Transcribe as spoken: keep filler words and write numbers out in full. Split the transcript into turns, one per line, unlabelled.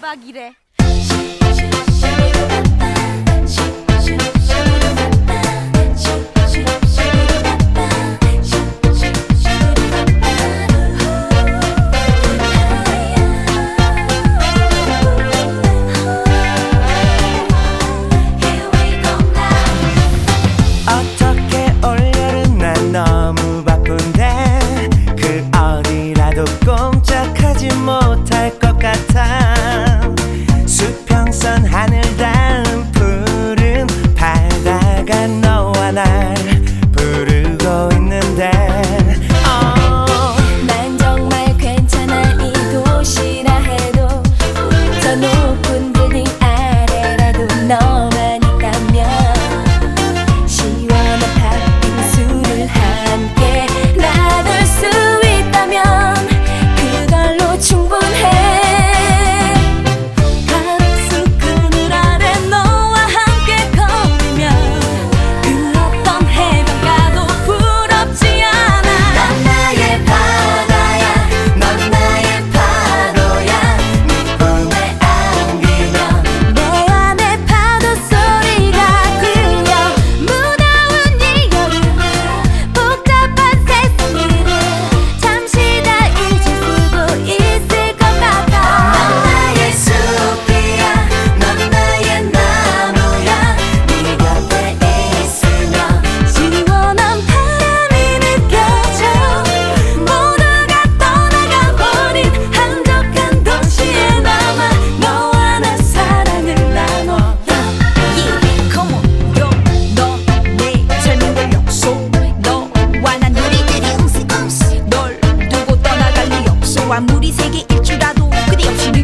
대박이래.
어떻게 올여름 난 너무 바쁜데 그 어디라도 꼼짝하지 못할 것 같아. 수평선 하늘 닿은 푸른 바다가 너와 날 부르고 있는데 oh.
난 정말 괜찮아 이 도시라 해도 저 높은 빌딩 아래라도 너만 있다면 시원한 팥빙수를 함께 나눌 수 있다면 그걸로 충분해. 가로수 그늘 아래 너와 함께 걸으면 그 어떤 해변가도 부럽지 않아. 넌 나의 바다야 넌 나의 파도야 네 품에 안기면 내 안에 파도 소리가 들려. 무더운 이 여름 복잡한 세상을 잠시 다 잊을 수도 있을 것 같아. 넌 나의 숲이야 넌 나의 나무야 네 곁에 있으면 시원한 바람이 느껴져. 모두가 떠나가 버린 한적한 도시에 남아 너와 나 사랑을 나눠.
Yeah, come on, yo. 넌 내 삶의 약속. 너와 난 우리들이 음스 음스. 널 두고 떠나갈 리 없어. 아무리 세계일 줄알아도 그리 없이